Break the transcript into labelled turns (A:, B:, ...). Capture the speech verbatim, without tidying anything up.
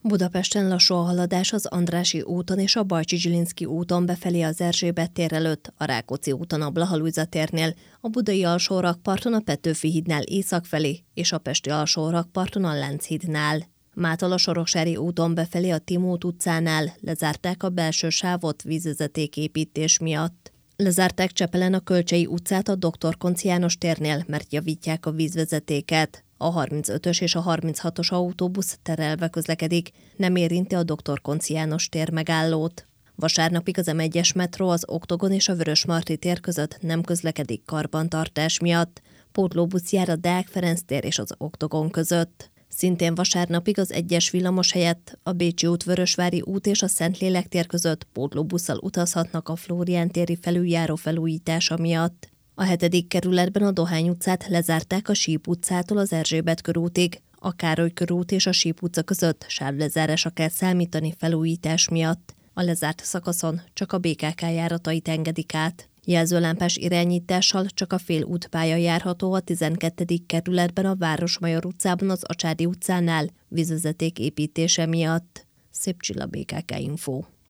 A: Budapesten lassú a haladás az Andrássy úton és a Bajcsy-Zsilinszky úton befelé az Erzsébet tér előtt, a Rákóczi úton a Blaha Lujza térnél, a budai alsórakparton a Petőfi hídnál észak felé és a pesti alsórakparton a Lánchídnál. Mától a Soroksári úton befelé a Timót utcánál lezárták a belső sávot vízvezetéképítés miatt. Lezárták Csepelen a Kölcsey utcát a Doktor Koncz János térnél, mert javítják a vízvezetéket. A harmincötös és a harminchatos autóbusz terelve közlekedik, nem érinti a Doktor Koncz János tér megállót. Vasárnapig az M egyes metró az Oktogon és a Vörösmarty tér között nem közlekedik karbantartás miatt. Pótlóbusz jár a Deák Ferenc tér és az Oktogon között. Szintén vasárnapig az egyes villamos helyett a Bécsi út, Vörösvári út és a Szentlélek tér között pótlóbusszal utazhatnak a Flórián téri felüljáró felújítása miatt. A hetedik kerületben a Dohány utcát lezárták a Síp utcától az Erzsébet körútig. A Károly körút és a Síp utca között sávlezárásra kell számítani felújítás miatt. A lezárt szakaszon csak a bé ká ká járatait engedik át. Jelzőlámpás irányítással csak a fél útpálya járható a tizenkettedik kerületben a Városmajor utcában az Acsádi utcánál vízvezeték építése miatt. Szép Csilla, bé ká ká Info.